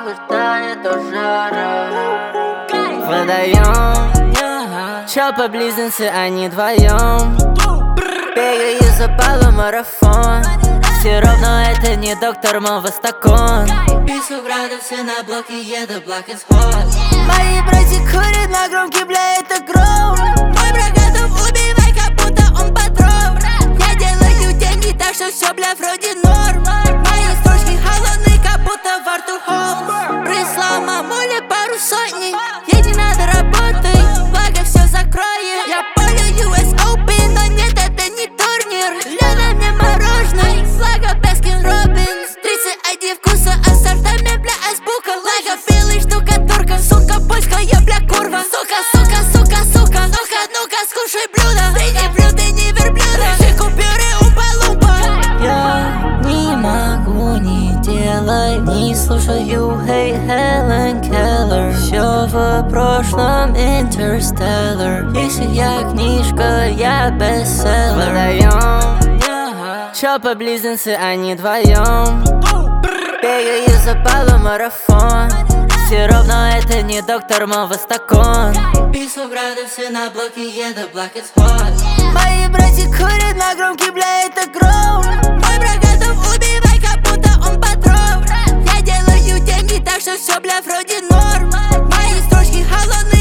возбуждает до жара. Выдаем, чё по близнецы, они вдвоем. Бегаю за полумарафон. Все равно это не доктор Мовостакон. 500 градусов на блоке, еду black as hot. Мои братья курят на громкий, бля, это гром. Мой брат готов убивать, как будто он патрон. Я делаю деньги, так что все, бля, вроде норм. Мои строчки холодные, как будто во рту холм. Прислал мамуля пару сотней, ей не надо работать, благо все закроет. Я полю US Open, но нет, это не турнир. Лена мне мороженое, благо Баскин Робинс. 31 вкуса, ассортами, бля, азбука. Лага белый штукатурка, сука, польская, бля, курва. Сука, сука, сука, сука, ну-ка, ну-ка, скушай блюдо. Ты не блюдо, не верблюда, ты купюры умпа-лумпа. Я не могу не делать, не слушаю Hey Helen Keller. Все в прошлом Interstellar. Если я книжка, я бестселлер. Выдаем, чё по близнецы, они вдвоем. Бегаю за полумарафон. Все равно это не доктор Мовостакон. 500 градусов на блоке, еду black as hot. Мои братья курят на громкий, бля, это гром. Мой брат готов убивать, как будто он патрон. Я делаю деньги, так что все, бля, вроде норм. Мои строчки холодные.